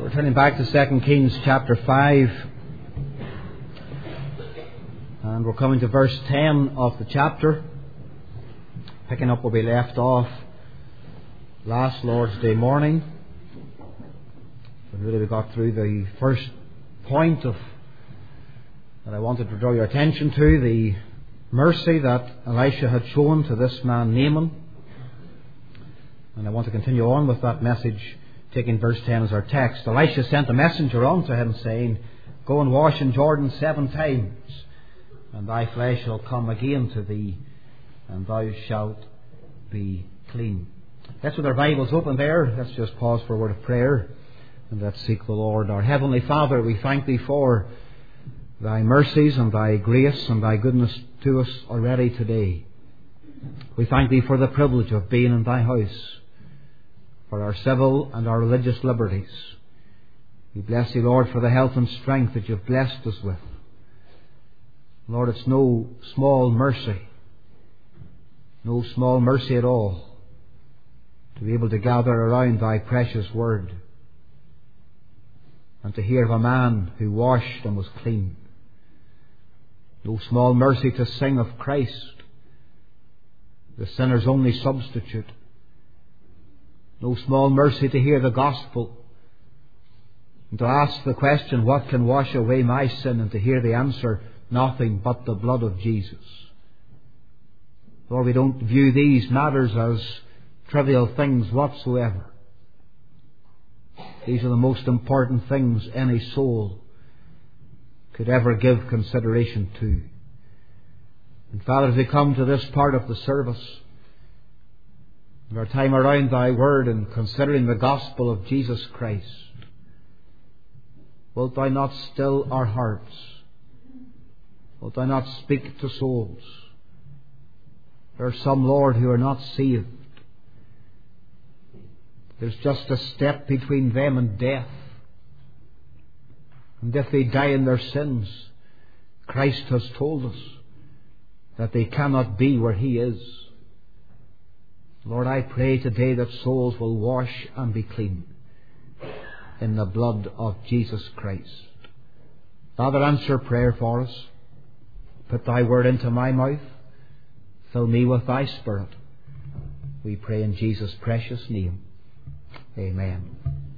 We're turning back to 2 Kings chapter 5, and we're coming to verse 10 of the chapter, picking up where we left off last Lord's Day morning. We got through the first point that I wanted to draw your attention to, the mercy that Elisha had shown to this man Naaman. And I want to continue on with that message, taking verse 10 as our text. Elisha sent a messenger unto him, saying, Go and wash in Jordan 7 times, and thy flesh shall come again to thee, and thou shalt be clean. That's with our Bibles open there. Let's just pause for a word of prayer, and let's seek the Lord. Our Heavenly Father, we thank Thee for Thy mercies and Thy grace and Thy goodness to us already today. We thank Thee for the privilege of being in Thy house, for our civil and our religious liberties. We bless Thee, Lord, for the health and strength that You've blessed us with. Lord, it's no small mercy at all, to be able to gather around Thy precious Word and to hear of a man who washed and was clean. No small mercy to sing of Christ, the sinner's only substitute. No small mercy to hear the gospel and to ask the question, what can wash away my sin? And to hear the answer, nothing but the blood of Jesus. Lord, we don't view these matters as trivial things whatsoever. These are the most important things any soul could ever give consideration to. And Father, as we come to this part of the service, in our time around Thy Word and considering the gospel of Jesus Christ, wilt Thou not still our hearts? Wilt Thou not speak to souls? There are some, Lord, who are not saved. There's just a step between them and death. And if they die in their sins, Christ has told us that they cannot be where He is. Lord, I pray today that souls will wash and be clean in the blood of Jesus Christ. Father, answer prayer for us. Put Thy Word into my mouth. Fill me with Thy Spirit. We pray in Jesus' precious name. Amen.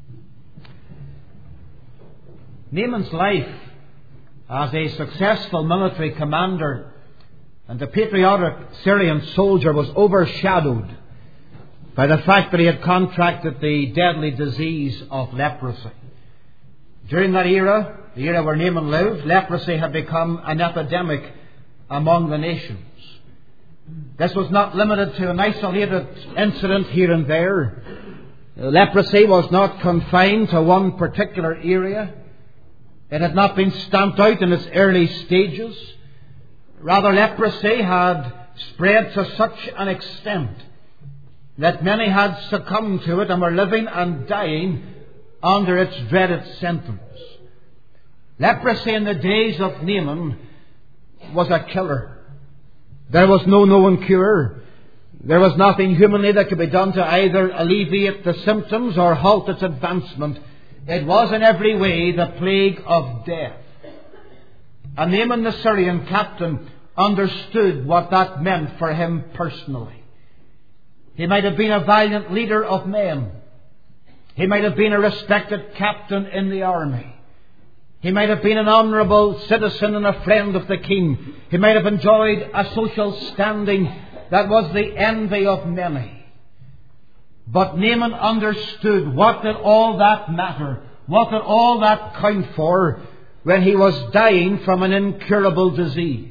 Naaman's life as a successful military commander and a patriotic Syrian soldier was overshadowed by the fact that he had contracted the deadly disease of leprosy. During that era, the era where Naaman lived, leprosy had become an epidemic among the nations. This was not limited to an isolated incident here and there. Leprosy was not confined to one particular area. It had not been stamped out in its early stages. Rather, leprosy had spread to such an extent that many had succumbed to it and were living and dying under its dreaded symptoms. Leprosy in the days of Naaman was a killer. There was no known cure. There was nothing humanly that could be done to either alleviate the symptoms or halt its advancement. It was in every way the plague of death. And Naaman the Syrian captain understood what that meant for him personally. He might have been a valiant leader of men. He might have been a respected captain in the army. He might have been an honourable citizen and a friend of the king. He might have enjoyed a social standing that was the envy of many. But Naaman understood what did all that matter, what did all that count for when he was dying from an incurable disease.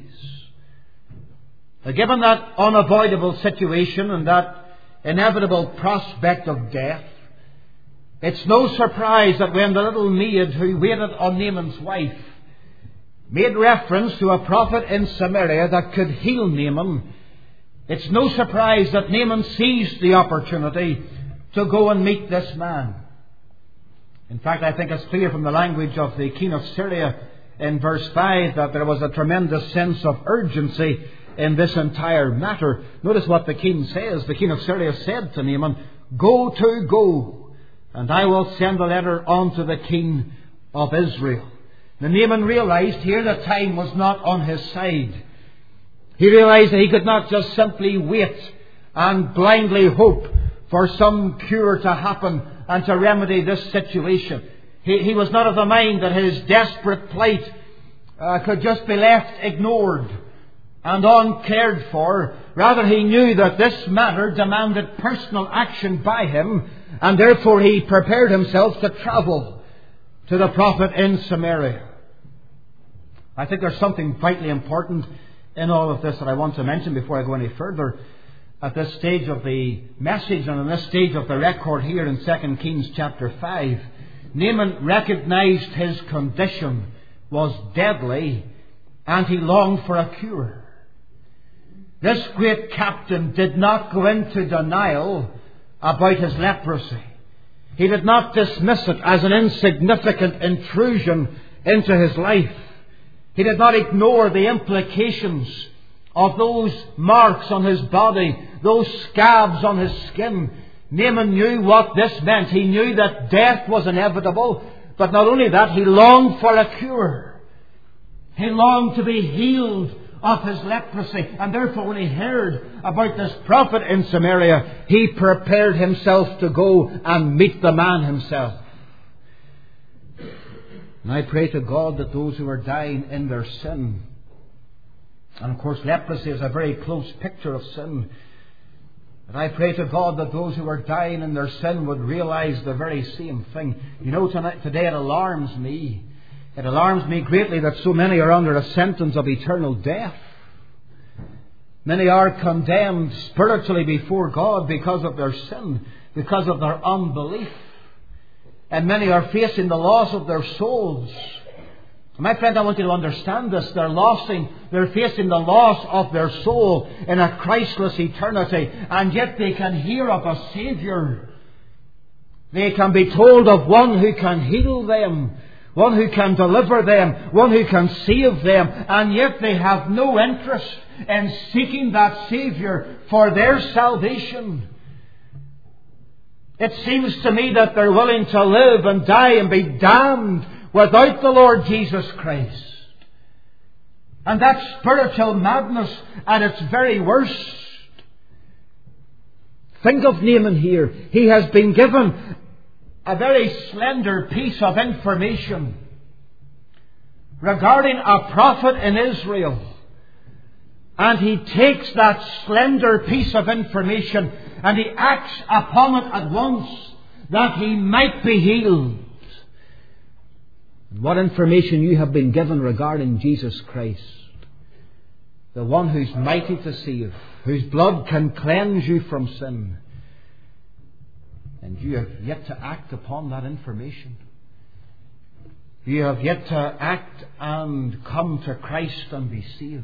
Given that unavoidable situation and that inevitable prospect of death, it's no surprise that when the little maid who waited on Naaman's wife made reference to a prophet in Samaria that could heal Naaman, it's no surprise that Naaman seized the opportunity to go and meet this man. In fact, I think it's clear from the language of the king of Syria in verse 5 that there was a tremendous sense of urgency in this entire matter. Notice what the king says. The king of Syria said to Naaman, Go and I will send a letter on to the king of Israel. Now Naaman realized here that time was not on his side. He realized that he could not just simply wait and blindly hope for some cure to happen and to remedy this situation. He was not of the mind that his desperate plight could just be left ignored and uncared for. Rather, he knew that this matter demanded personal action by him, and therefore he prepared himself to travel to the prophet in Samaria. I think there's something vitally important in all of this that I want to mention before I go any further. At this stage of the message and in this stage of the record here in 2 Kings chapter 5, Naaman recognized his condition was deadly and he longed for a cure. This great captain did not go into denial about his leprosy. He did not dismiss it as an insignificant intrusion into his life. He did not ignore the implications of those marks on his body, those scabs on his skin. Naaman knew what this meant. He knew that death was inevitable, but not only that, he longed for a cure. He longed to be healed of his leprosy, and therefore when he heard about this prophet in Samaria, he prepared himself to go and meet the man himself. And I pray to God that those who are dying in their sin, and of course leprosy is a very close picture of sin, but I pray to God that those who are dying in their sin would realize the very same thing. You know, today it alarms me. It alarms me greatly that so many are under a sentence of eternal death. Many are condemned spiritually before God because of their sin, because of their unbelief. And many are facing the loss of their souls. My friend, I want you to understand this. They're facing the loss of their soul in a Christless eternity. And yet they can hear of a Saviour. They can be told of one who can heal them, one who can deliver them, one who can save them. And yet they have no interest in seeking that Saviour for their salvation. It seems to me that they're willing to live and die and be damned without the Lord Jesus Christ. And that's spiritual madness at its very worst. Think of Naaman here. He has been given a very slender piece of information regarding a prophet in Israel. And he takes that slender piece of information and he acts upon it at once that he might be healed. What information you have been given regarding Jesus Christ, the one who's mighty to save, whose blood can cleanse you from sin. And you have yet to act upon that information. You have yet to act and come to Christ and be saved.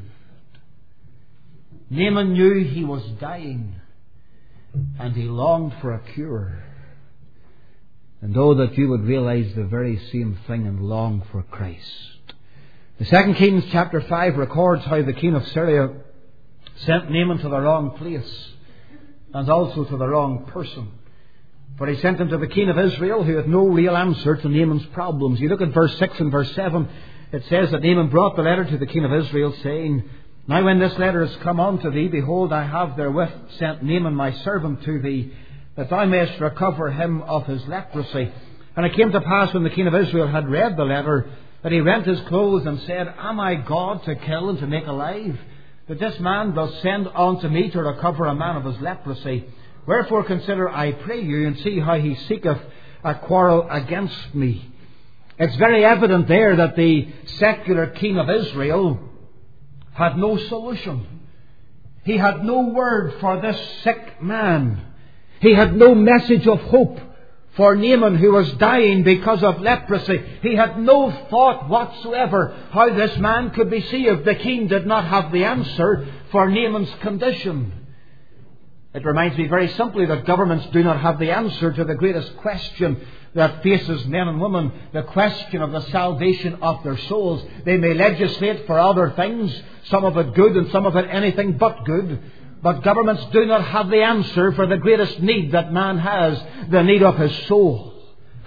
Naaman knew he was dying and he longed for a cure. And oh, that you would realize the very same thing and long for Christ. The 2 Kings chapter 5 records how the king of Syria sent Naaman to the wrong place and also to the wrong person. For he sent him to the king of Israel who had no real answer to Naaman's problems. You look at verse 6 and verse 7. It says that Naaman brought the letter to the king of Israel, saying, Now when this letter is come unto thee, behold, I have therewith sent Naaman my servant to thee, that thou mayest recover him of his leprosy. And it came to pass, when the king of Israel had read the letter, that he rent his clothes and said, Am I God to kill and to make alive? That this man does send unto me to recover a man of his leprosy. Wherefore consider, I pray you, and see how he seeketh a quarrel against me. It's very evident there that the secular king of Israel had no solution. He had no word for this sick man. He had no message of hope for Naaman, who was dying because of leprosy. He had no thought whatsoever how this man could be saved. The king did not have the answer for Naaman's condition. It reminds me very simply that governments do not have the answer to the greatest question that faces men and women, the question of the salvation of their souls. They may legislate for other things, some of it good and some of it anything but good. But governments do not have the answer for the greatest need that man has, the need of his soul.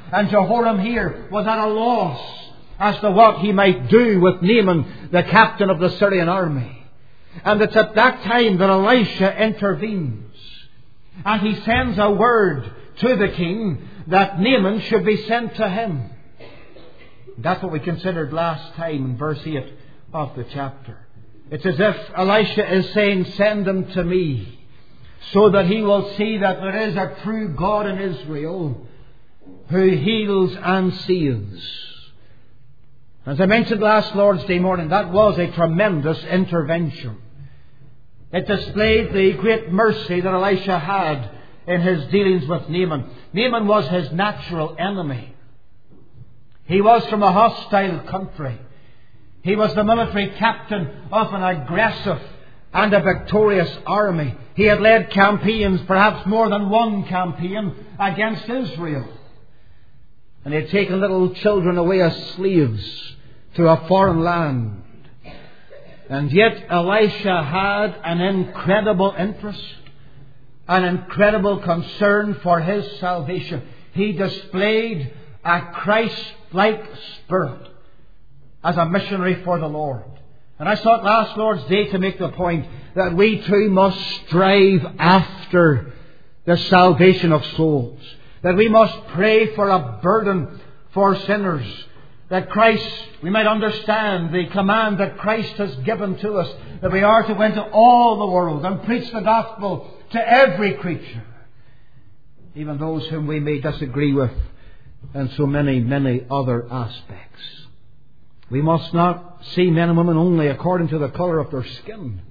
And Jehoram here was at a loss as to what he might do with Naaman, the captain of the Syrian army. And it's at that time that Elisha intervenes. And he sends a word to the king that Naaman should be sent to him. That's what we considered last time in verse 8 of the chapter. It's as if Elisha is saying, send him to me, so that he will see that there is a true God in Israel who heals and saves. As I mentioned last Lord's Day morning, that was a tremendous intervention. It displayed the great mercy that Elisha had in his dealings with Naaman. Naaman was his natural enemy. He was from a hostile country. He was the military captain of an aggressive and a victorious army. He had led campaigns, perhaps more than one campaign, against Israel. And he had taken little children away as slaves to a foreign land. And yet Elisha had an incredible interest, an incredible concern for his salvation. He displayed a Christ-like spirit as a missionary for the Lord. And I sought last Lord's Day to make the point that we too must strive after the salvation of souls. That we must pray for a burden for sinners. That Christ, we might understand the command that Christ has given to us, that we are to go into all the world and preach the gospel to every creature, even those whom we may disagree with in so many, many other aspects. We must not see men and women only according to the colour of their skin.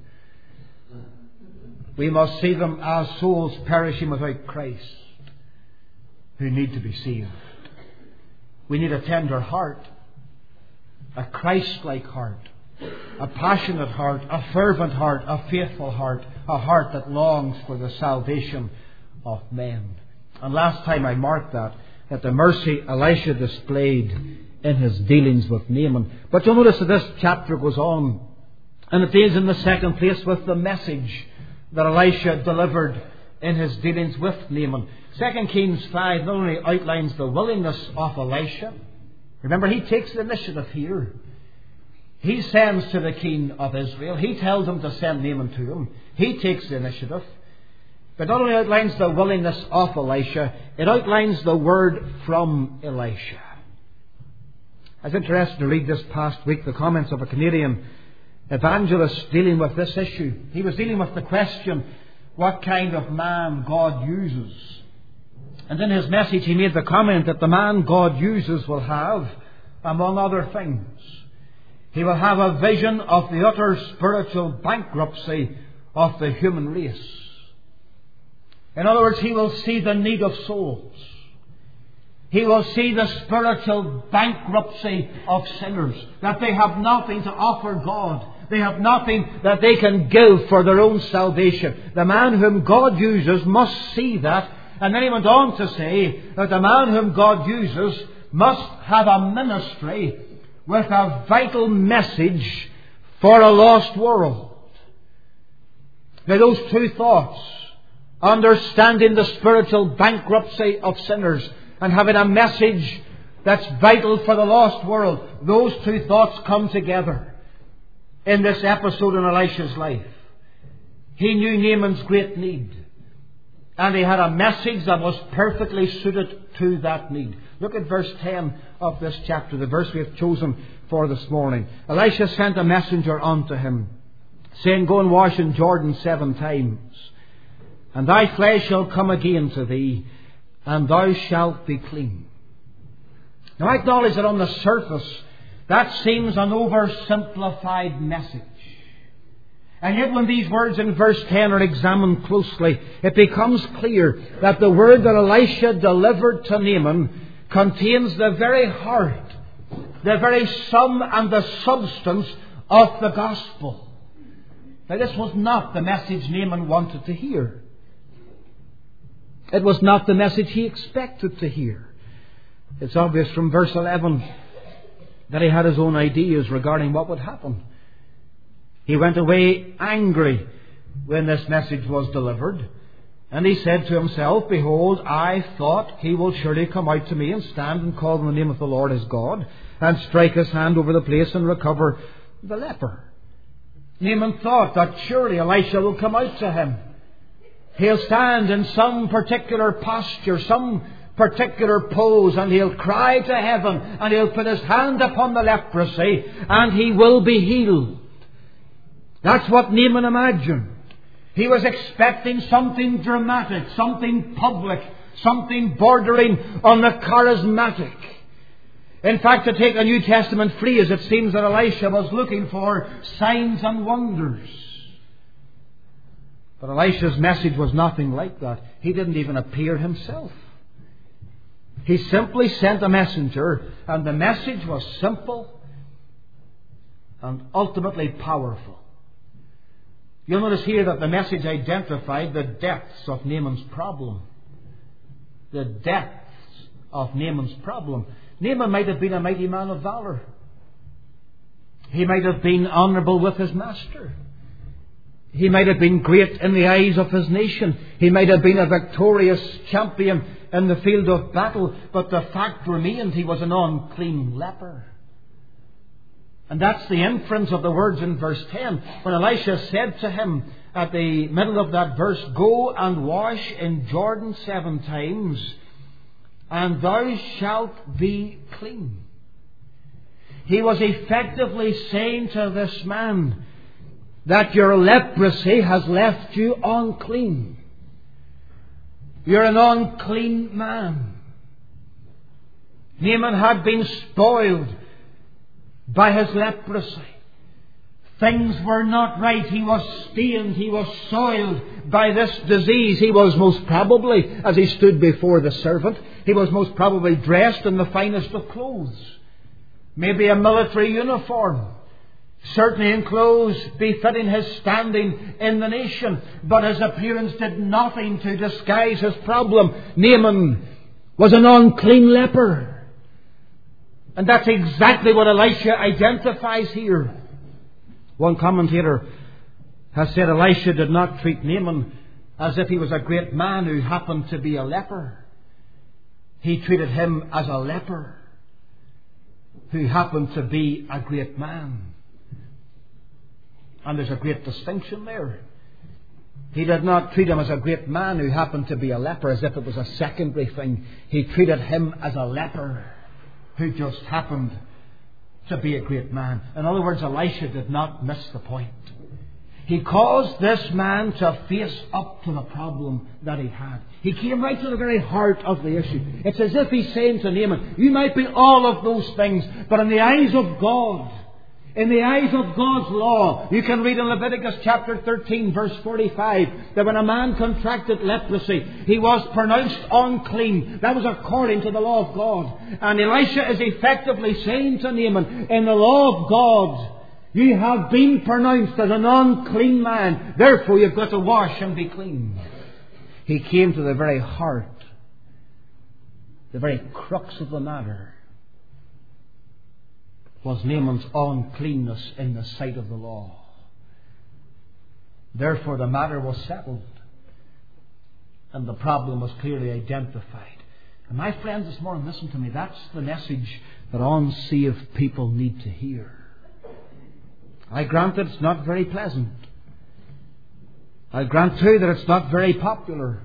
We must see them as souls perishing without Christ, who need to be saved. We need a tender heart, a Christ-like heart, a passionate heart, a fervent heart, a faithful heart, a heart that longs for the salvation of men. And last time I marked that the mercy Elisha displayed in his dealings with Naaman. But you'll notice that this chapter goes on, and it deals in the second place with the message that Elisha delivered in his dealings with Naaman. 2 Kings 5 not only outlines the willingness of Elisha. Remember, he takes the initiative here. He sends to the king of Israel. He tells him to send Naaman to him. He takes the initiative. But not only outlines the willingness of Elisha, it outlines the word from Elisha. I was interested to read this past week the comments of a Canadian evangelist dealing with this issue. He was dealing with the question, what kind of man God uses. And in his message he made the comment that the man God uses will have, among other things, he will have a vision of the utter spiritual bankruptcy of the human race. In other words, he will see the need of souls. He will see the spiritual bankruptcy of sinners, that they have nothing to offer God. They have nothing that they can give for their own salvation. The man whom God uses must see that. And then he went on to say that the man whom God uses must have a ministry with a vital message for a lost world. Now those two thoughts, understanding the spiritual bankruptcy of sinners and having a message that's vital for the lost world, those two thoughts come together in this episode in Elisha's life. He knew Naaman's great need, and he had a message that was perfectly suited to that need. Look at verse 10 of this chapter, the verse we have chosen for this morning. Elisha sent a messenger unto him, saying, Go and wash in Jordan 7 times, and thy flesh shall come again to thee, and thou shalt be clean. Now I acknowledge that on the surface that seems an oversimplified message. And yet when these words in verse 10 are examined closely, it becomes clear that the word that Elisha delivered to Naaman contains the very heart, the very sum and the substance of the gospel. Now this was not the message Naaman wanted to hear. It was not the message he expected to hear. It's obvious from verse 11 that he had his own ideas regarding what would happen. He went away angry when this message was delivered. And he said to himself, Behold, I thought he will surely come out to me and stand and call on the name of the Lord his God, and strike his hand over the place and recover the leper. Naaman thought that surely Elisha will come out to him. He'll stand in some particular posture, some particular pose, and he'll cry to heaven, and he'll put his hand upon the leprosy, and he will be healed. That's what Naaman imagined. He was expecting something dramatic, something public, something bordering on the charismatic. In fact, to take a New Testament phrase, it seems that Elisha was looking for signs and wonders. But Elisha's message was nothing like that. He didn't even appear himself. He simply sent a messenger, and the message was simple and ultimately powerful. You'll notice here that the message identified the depths of Naaman's problem. The depths of Naaman's problem. Naaman might have been a mighty man of valor. He might have been honourable with his master. He might have been great in the eyes of his nation. He might have been a victorious champion in the field of battle. But the fact remained, he was an unclean leper. And that's the inference of the words in verse 10. When Elisha said to him at the middle of that verse, Go and wash in Jordan 7 times, and thou shalt be clean. He was effectively saying to this man that your leprosy has left you unclean. You're an unclean man. Naaman had been spoiled by his leprosy. Things were not right. He was stained. He was soiled by this disease. He was most probably, as he stood before the servant, he was most probably dressed in the finest of clothes. Maybe a military uniform. Certainly in clothes befitting his standing in the nation. But his appearance did nothing to disguise his problem. Naaman was an unclean leper. And that's exactly what Elisha identifies here. One commentator has said Elisha did not treat Naaman as if he was a great man who happened to be a leper. He treated him as a leper who happened to be a great man. And there's a great distinction there. He did not treat him as a great man who happened to be a leper as if it was a secondary thing. He treated him as a leper who just happened to be a great man. In other words, Elisha did not miss the point. He caused this man to face up to the problem that he had. He came right to the very heart of the issue. It's as if he's saying to Naaman, you might be all of those things, but in the eyes of God, in the eyes of God's law, you can read in Leviticus chapter 13 verse 45 that when a man contracted leprosy, he was pronounced unclean. That was according to the law of God. And Elisha is effectively saying to Naaman, in the law of God, you have been pronounced as an unclean man. Therefore you've got to wash and be clean. He came to the very heart, the very crux of the matter. Was Naaman's uncleanness in the sight of the law. Therefore the matter was settled. And the problem was clearly identified. And my friends this morning, listen to me. That's the message that unsaved people need to hear. I grant that it's not very pleasant. I grant too that it's not very popular.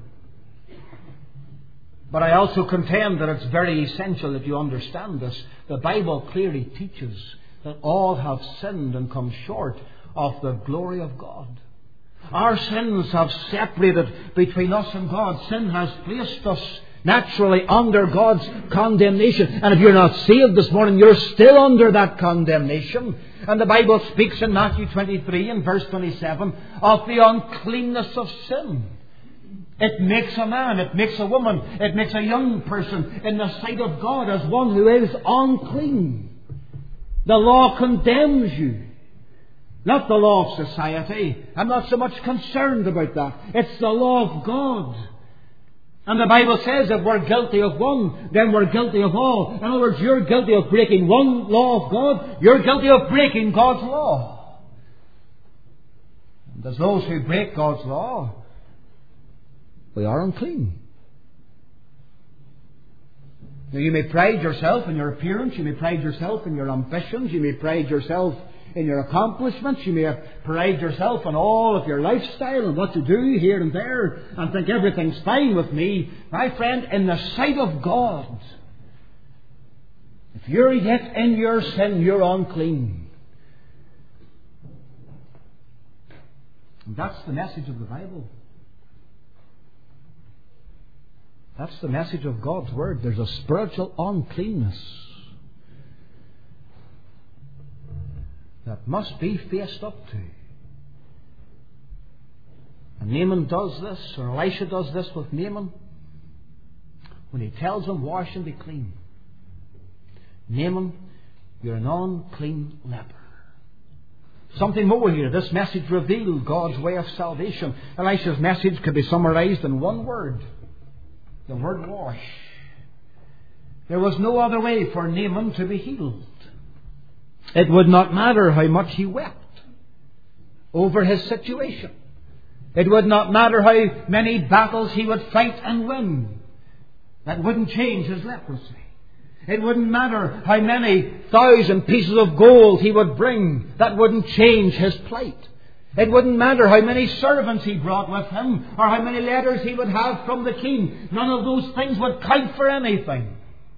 But I also contend that it's very essential that you understand this. The Bible clearly teaches that all have sinned and come short of the glory of God. Our sins have separated between us and God. Sin has placed us naturally under God's condemnation. And if you're not saved this morning, you're still under that condemnation. And the Bible speaks in Matthew 23 and verse 27 of the uncleanness of sin. It makes a man, it makes a woman, it makes a young person in the sight of God as one who is unclean. The law condemns you. Not the law of society. I'm not so much concerned about that. It's the law of God. And the Bible says if we're guilty of one, then we're guilty of all. In other words, you're guilty of breaking one law of God. You're guilty of breaking God's law. And there's those who break God's law. We are unclean. Now, you may pride yourself in your appearance, you may pride yourself in your ambitions, you may pride yourself in your accomplishments, you may pride yourself on all of your lifestyle and what you do here and there and think everything's fine with me. My friend, in the sight of God, if you're yet in your sin, you're unclean. And that's the message of the Bible. That's the message of God's Word. There's a spiritual uncleanness that must be faced up to. And Naaman does this, or Elisha does this with Naaman, when he tells him, wash and be clean. Naaman, you're an unclean leper. Something more here. This message revealed God's way of salvation. Elisha's message could be summarized in one word. The word wash. There was no other way for Naaman to be healed. It would not matter how much he wept over his situation. It would not matter how many battles he would fight and win. That wouldn't change his leprosy. It wouldn't matter how many 1,000 pieces of gold he would bring. That wouldn't change his plight. It wouldn't matter how many servants he brought with him or how many letters he would have from the king. None of those things would count for anything.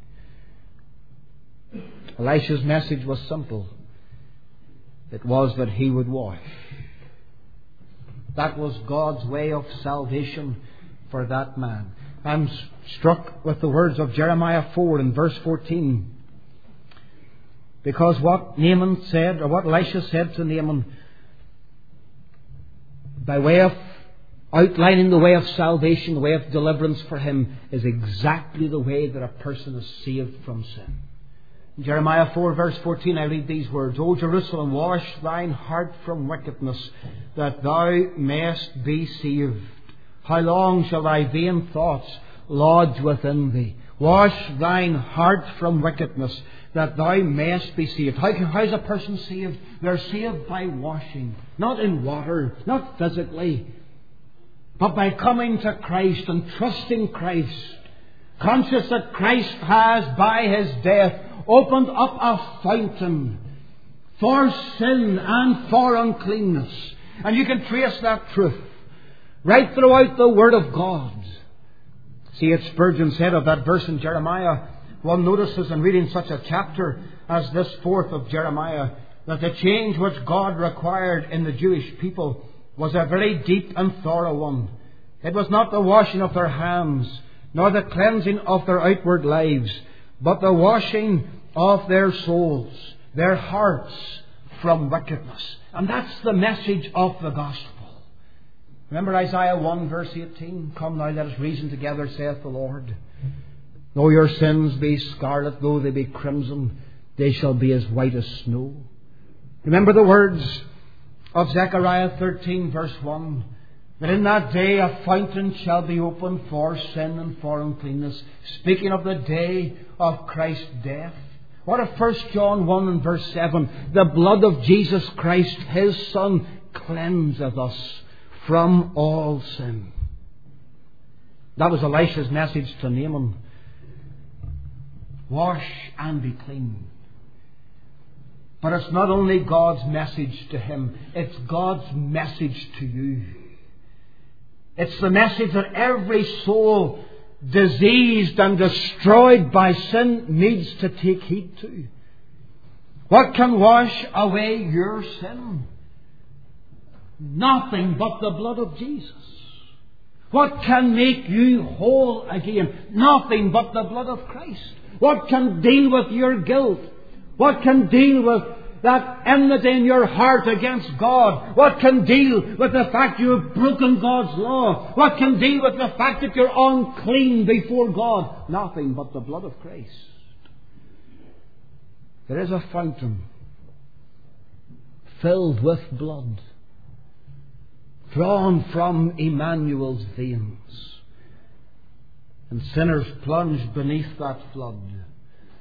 Elisha's message was simple. It was that he would wash. That was God's way of salvation for that man. I'm struck with the words of Jeremiah 4 in verse 14. Because what Naaman said, or what Elisha said to Naaman, by way of outlining the way of salvation, the way of deliverance for him, is exactly the way that a person is saved from sin. In Jeremiah 4 verse 14 I read these words, O Jerusalem, wash thine heart from wickedness, that thou mayest be saved. How long shall thy vain thoughts lodge within thee? Wash thine heart from wickedness, that thou mayest be saved. How is a person saved? They're saved by washing. Not in water, not physically, but by coming to Christ and trusting Christ. Conscious that Christ has, by His death, opened up a fountain for sin and for uncleanness. And you can trace that truth right throughout the Word of God. C.H. Spurgeon said of that verse in Jeremiah, one notices in reading such a chapter as this 4th of Jeremiah, that the change which God required in the Jewish people was a very deep and thorough one. It was not the washing of their hands, nor the cleansing of their outward lives, but the washing of their souls, their hearts from wickedness. And that's the message of the gospel. Remember Isaiah 1 verse 18? Come now, let us reason together, saith the Lord. Though your sins be scarlet, though they be crimson, they shall be as white as snow. Remember the words of Zechariah 13 verse 1, that in that day a fountain shall be opened for sin and for uncleanness, speaking of the day of Christ's death. What if 1 John 1 and verse 7, the blood of Jesus Christ, His Son, cleanseth us from all sin. That was Elisha's message to Naaman. Wash and be clean. But it's not only God's message to him, it's God's message to you. It's the message that every soul diseased and destroyed by sin needs to take heed to. What can wash away your sin? Nothing but the blood of Jesus. What can make you whole again? Nothing but the blood of Christ. What can deal with your guilt? What can deal with that enmity in your heart against God? What can deal with the fact you have broken God's law? What can deal with the fact that you're unclean before God? Nothing but the blood of Christ. There is a fountain filled with blood, drawn from Emmanuel's veins. And sinners plunged beneath that flood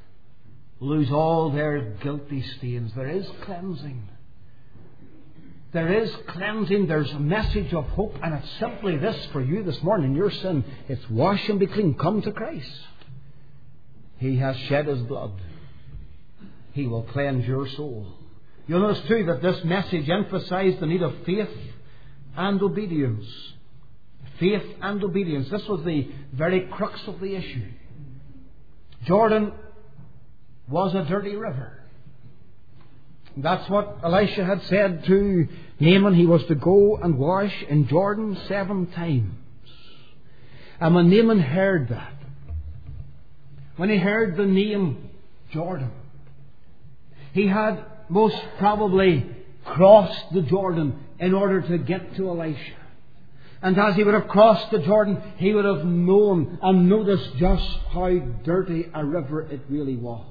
lose all their guilty stains. There is cleansing. There is cleansing. There's a message of hope. And it's simply this for you this morning. Your sin, it's wash and be clean. Come to Christ. He has shed His blood. He will cleanse your soul. You'll notice too that this message emphasized the need of faith and obedience. Faith and obedience. This was the very crux of the issue. Jordan was a dirty river. That's what Elisha had said to Naaman. He was to go and wash in Jordan 7 times. And when Naaman heard that, when he heard the name Jordan, he had most probably crossed the Jordan in order to get to Elisha. And as he would have crossed the Jordan, he would have known and noticed just how dirty a river it really was.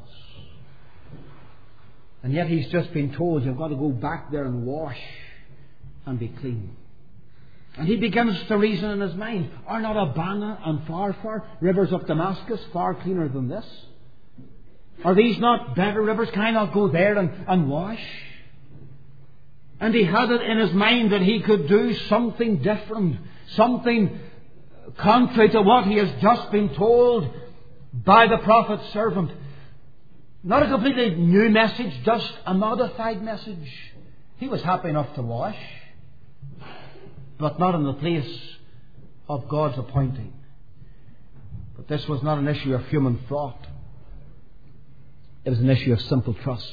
And yet he's just been told, you've got to go back there and wash and be clean. And he begins to reason in his mind, are not Abana and Pharpar, rivers of Damascus, far cleaner than this? Are these not better rivers? Can I not go there and wash? And he had it in his mind that he could do something different, something contrary to what he has just been told by the prophet's servant. Not a completely new message, just a modified message. He was happy enough to wash, but not in the place of God's appointing. But this was not an issue of human thought. It was an issue of simple trust.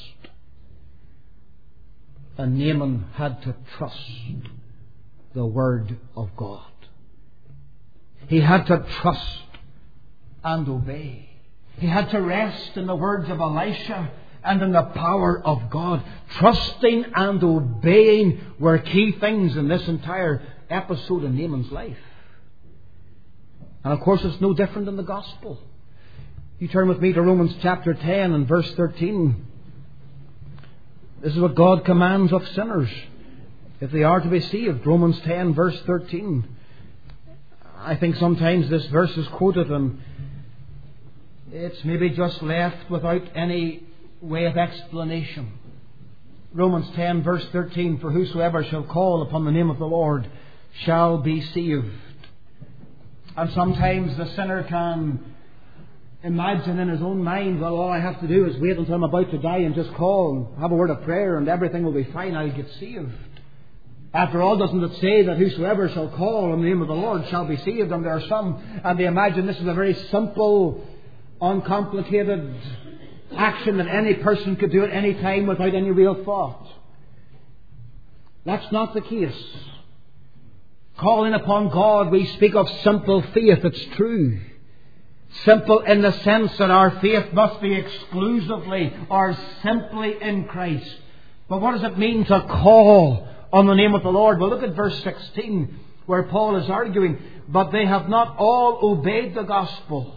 And Naaman had to trust the Word of God. He had to trust and obey. He had to rest in the words of Elisha and in the power of God. Trusting and obeying were key things in this entire episode in Naaman's life. And of course it's no different in the gospel. You turn with me to Romans chapter 10 and verse 13. This is what God commands of sinners if they are to be saved. Romans 10 verse 13. I think sometimes this verse is quoted and it's maybe just left without any way of explanation. Romans 10 verse 13. For whosoever shall call upon the name of the Lord shall be saved. And sometimes the sinner can imagine in his own mind, well, all I have to do is wait until I'm about to die and just call and have a word of prayer and everything will be fine. I'll get saved. After all, doesn't it say that whosoever shall call on the name of the Lord shall be saved? And there are some, and they imagine this is a very simple, uncomplicated action that any person could do at any time without any real thought. That's not the case. Calling upon God, we speak of simple faith. It's true. Simple in the sense that our faith must be exclusively or simply in Christ. But what does it mean to call on the name of the Lord? Well, look at verse 16 where Paul is arguing, but they have not all obeyed the gospel.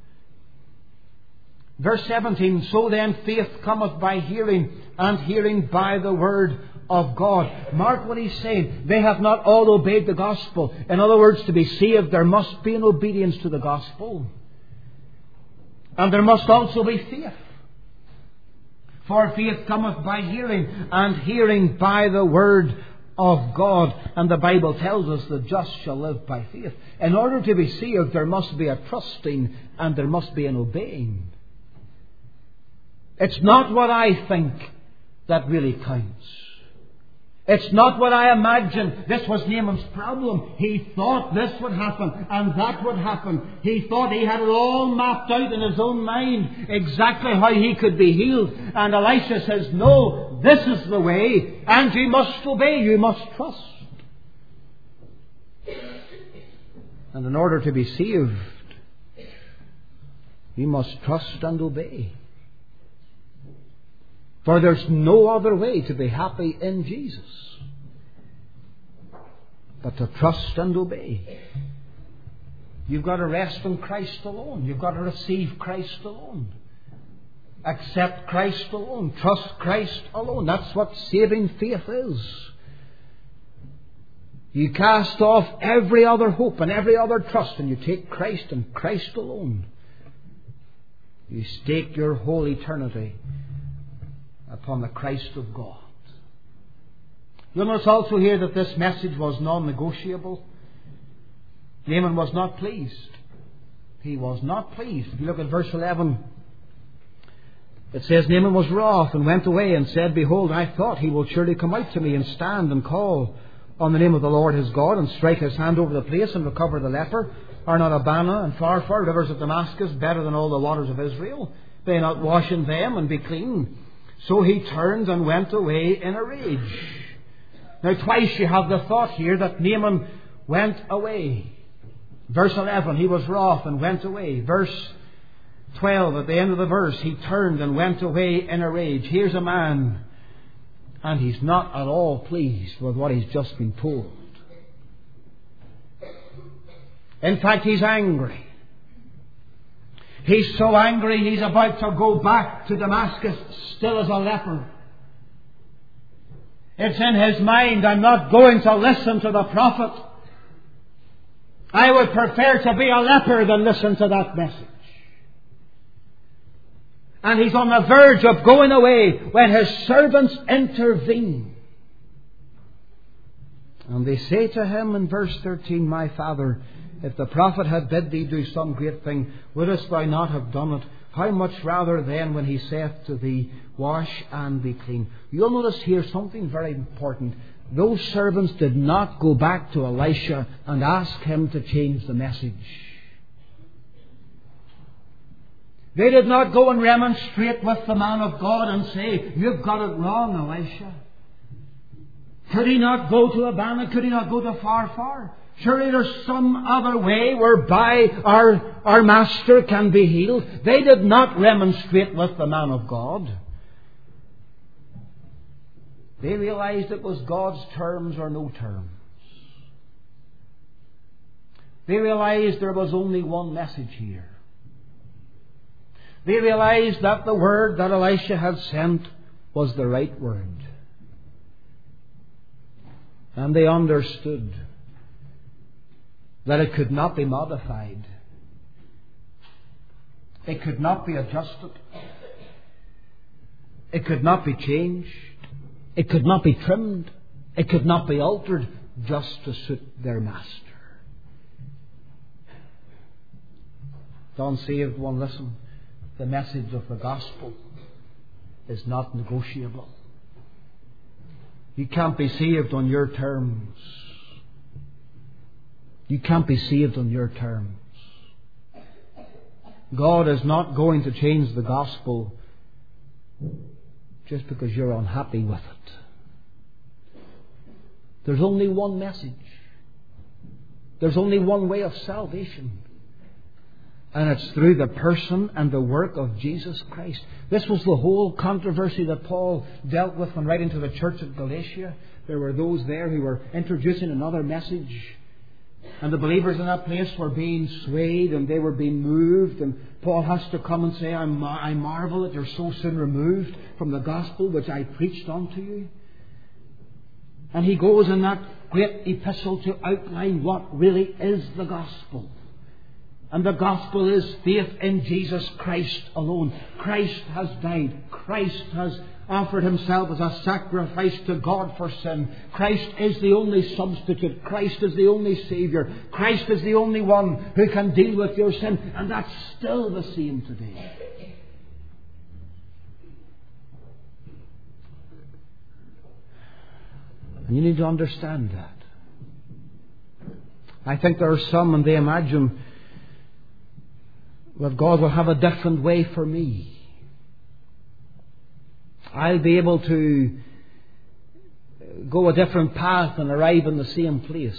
Verse 17, so then faith cometh by hearing, and hearing by the word of God. Mark what he's saying. They have not all obeyed the gospel. In other words, to be saved, there must be an obedience to the gospel. And there must also be faith. For faith cometh by hearing, and hearing by the word of God. And the Bible tells us the just shall live by faith. In order to be saved, there must be a trusting and there must be an obeying. It's not what I think that really counts. It's not what I imagine. This was Naaman's problem. He thought this would happen and that would happen. He thought he had it all mapped out in his own mind, exactly how he could be healed. And Elisha says, no, this is the way, and you must obey, you must trust. And in order to be saved, you must trust and obey. For there's no other way to be happy in Jesus but to trust and obey. You've got to rest in Christ alone. You've got to receive Christ alone. Accept Christ alone. Trust Christ alone. That's what saving faith is. You cast off every other hope and every other trust and you take Christ and Christ alone. You stake your whole eternity upon the Christ of God. You'll notice also here that this message was non-negotiable. Naaman was not pleased. He was not pleased. If you look at verse 11, it says, Naaman was wroth and went away and said, Behold, I thought he will surely come out to me and stand and call on the name of the Lord his God and strike his hand over the place and recover the leper. Are not Abana and Pharpar, rivers of Damascus, better than all the waters of Israel? May I not wash in them and be clean? So he turned and went away in a rage. Now twice you have the thought here that Naaman went away. Verse 11, he was wroth and went away. Verse 12, at the end of the verse, he turned and went away in a rage. Here's a man, and he's not at all pleased with what he's just been told. In fact, he's angry. He's so angry he's about to go back to Damascus still as a leper. It's in his mind, I'm not going to listen to the prophet. I would prefer to be a leper than listen to that message. And he's on the verge of going away when his servants intervene. And they say to him in verse 13, My father, if the prophet had bid thee do some great thing, wouldest thou not have done it? How much rather then when he saith to thee, Wash and be clean? You'll notice here something very important. Those servants did not go back to Elisha and ask him to change the message. They did not go and remonstrate with the man of God and say, You've got it wrong, Elisha. Could he not go to Abana? Could he not go to Pharpar? Surely there's some other way whereby our master can be healed. They did not remonstrate with the man of God. They realized it was God's terms or no terms. They realized there was only one message here. They realized that the word that Elisha had sent was the right word. And they understood that it could not be modified. It could not be adjusted. It could not be changed. It could not be trimmed. It could not be altered just to suit their master. The unsaved one, listen. The message of the gospel is not negotiable. You can't be saved on your terms. You can't be saved on your terms. God is not going to change the gospel just because you're unhappy with it. There's only one message. There's only one way of salvation. And it's through the person and the work of Jesus Christ. This was the whole controversy that Paul dealt with when writing to the church at Galatia. There were those there who were introducing another message. And the believers in that place were being swayed and they were being moved. And Paul has to come and say, I marvel that you're so soon removed from the gospel which I preached unto you. And he goes in that great epistle to outline what really is the gospel. And the gospel is faith in Jesus Christ alone. Christ has died. Christ has offered himself as a sacrifice to God for sin. Christ is the only substitute. Christ is the only Saviour. Christ is the only one who can deal with your sin. And that's still the same today. And you need to understand that. I think there are some, and they imagine that God will have a different way for me. I'll be able to go a different path and arrive in the same place.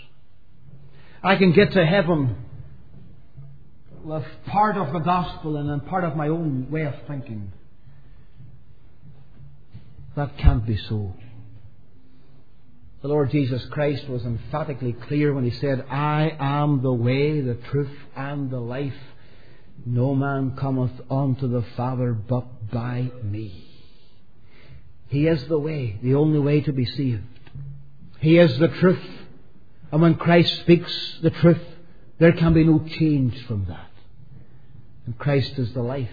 I can get to heaven with part of the gospel and then part of my own way of thinking. That can't be so. The Lord Jesus Christ was emphatically clear when He said, I am the way, the truth, and the life. No man cometh unto the Father but by me. He is the way, the only way to be saved. He is the truth. And when Christ speaks the truth, there can be no change from that. And Christ is the life.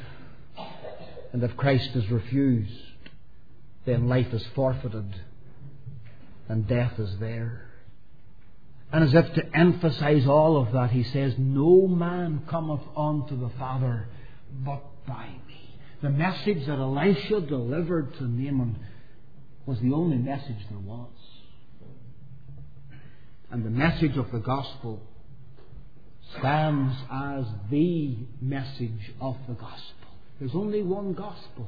And if Christ is refused, then life is forfeited. and death is there. And as if to emphasize all of that, he says, no man cometh unto the Father but by me. The message that Elisha delivered to Naaman was the only message there was. And the message of the gospel stands as the message of the gospel. There's only one gospel.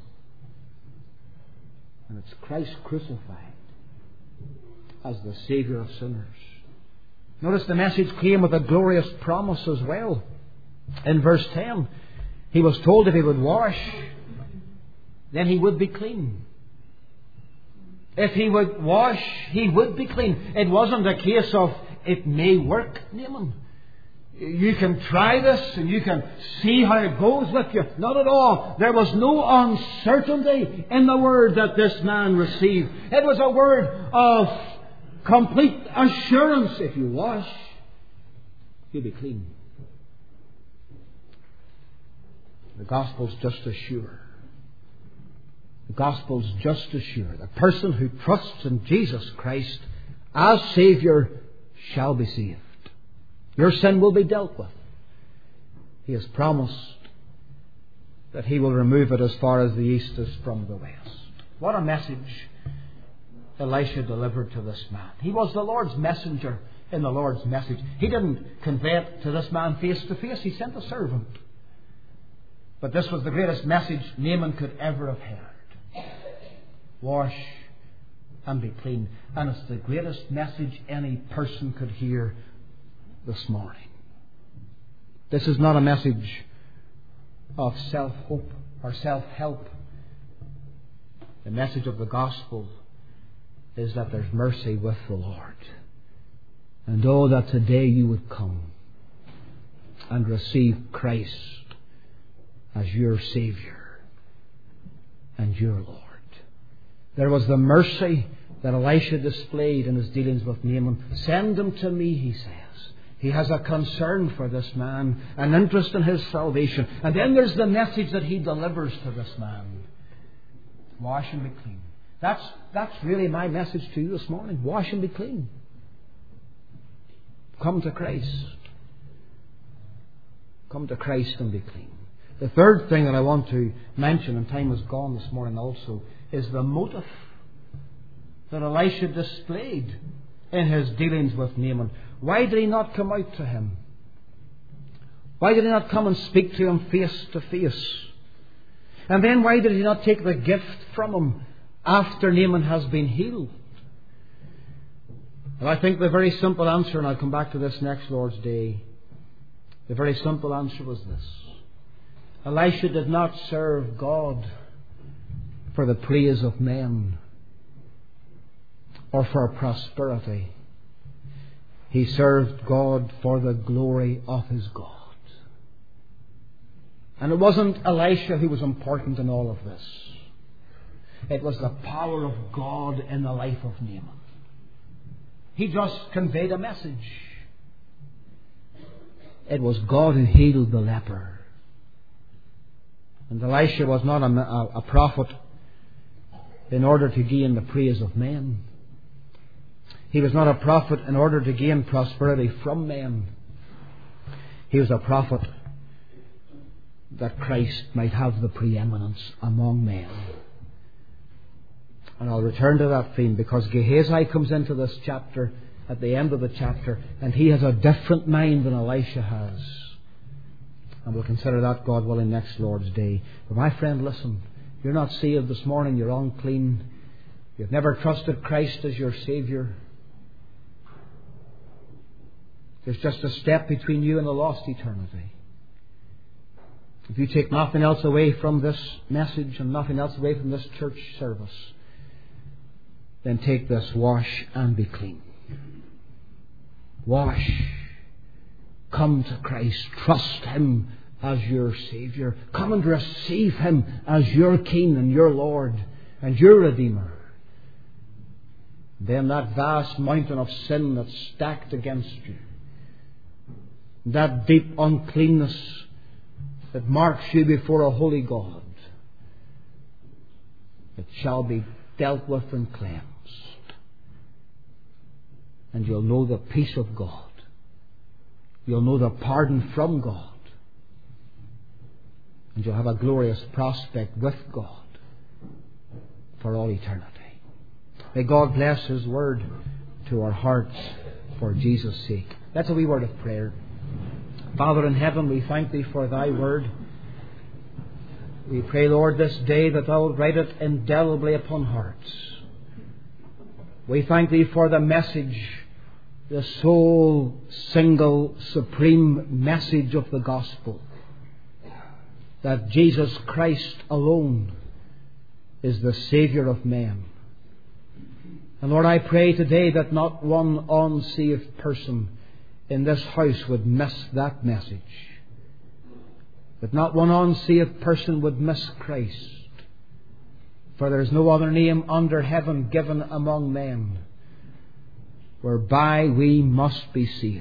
And it's Christ crucified as the Saviour of sinners. Notice the message came with a glorious promise as well. In verse 10, he was told if he would wash, then he would be clean. If he would wash, he would be clean. It wasn't a case of, it may work, Naaman. You can try this and you can see how it goes with you. Not at all. There was no uncertainty in the word that this man received. It was a word of complete assurance. If you wash, you'll be clean. The gospel's just as sure. The gospel's just as sure. The person who trusts in Jesus Christ as Saviour shall be saved. Your sin will be dealt with. He has promised that He will remove it as far as the east is from the west. What a message Elisha delivered to this man. He was the Lord's messenger in the Lord's message. He didn't convey it to this man face to face. He sent a servant. But this was the greatest message Naaman could ever have heard. Wash and be clean. And it's the greatest message any person could hear this morning. This is not a message of self-hope or self-help. The message of the gospel is that there's mercy with the Lord. And oh, that today you would come and receive Christ as your Saviour and your Lord. There was the mercy that Elisha displayed in his dealings with Naaman. Send him to me, he says. He has a concern for this man, an interest in his salvation. And then there's the message that he delivers to this man. Wash and be clean. That's really my message to you this morning. Wash and be clean. Come to Christ. Come to Christ and be clean. The third thing that I want to mention, and time has gone this morning also, is the motive that Elisha displayed in his dealings with Naaman. Why did he not come out to him? Why did he not come and speak to him face to face? And then why did he not take the gift from him after Naaman has been healed? Well, I think the very simple answer, and I'll come back to this next Lord's Day, the very simple answer was this. Elisha did not serve God for the praise of men or for prosperity. He served God for the glory of his God. And it wasn't Elisha who was important in all of this. It was the power of God in the life of Naaman. He just conveyed a message. It was God who healed the leper. And Elisha was not a prophet in order to gain the praise of men. He was not a prophet in order to gain prosperity from men. He was a prophet that Christ might have the preeminence among men. And I'll return to that theme because Gehazi comes into this chapter at the end of the chapter, and he has a different mind than Elisha has. And we'll consider that, God willing, next Lord's Day. But my friend, listen, you're not saved this morning, you're unclean. You've never trusted Christ as your Saviour. There's just a step between you and a lost eternity. If you take nothing else away from this message and nothing else away from this church service, then take this: wash and be clean. Wash. Come to Christ. Trust Him as your Saviour. Come and receive Him as your King and your Lord and your Redeemer. Then that vast mountain of sin that's stacked against you, that deep uncleanness that marks you before a holy God, it shall be dealt with and cleansed. and you'll know the peace of God. You'll know the pardon from God. And you'll have a glorious prospect with God for all eternity. May God bless His word to our hearts for Jesus' sake. That's a wee word of prayer. Father in heaven, we thank Thee for Thy word. We pray, Lord, this day that Thou wilt write it indelibly upon hearts. We thank Thee for the message, the sole, single, supreme message of the gospel, that Jesus Christ alone is the Saviour of men. And Lord, I pray today that not one unsaved person in this house would miss that message. That not one unsaved person would miss Christ. For there is no other name under heaven given among men whereby we must be saved.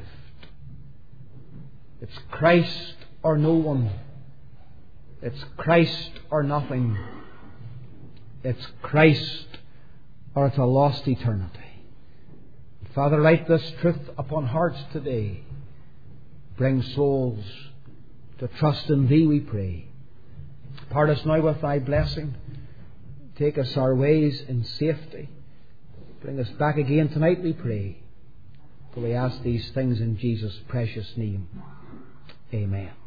It's Christ or no one. It's Christ or nothing. It's Christ or it's a lost eternity. Father, write this truth upon hearts today. Bring souls to trust in Thee, we pray. Part us now with Thy blessing. Take us our ways in safety. Bring us back again tonight, we pray. For we ask these things in Jesus' precious name. Amen.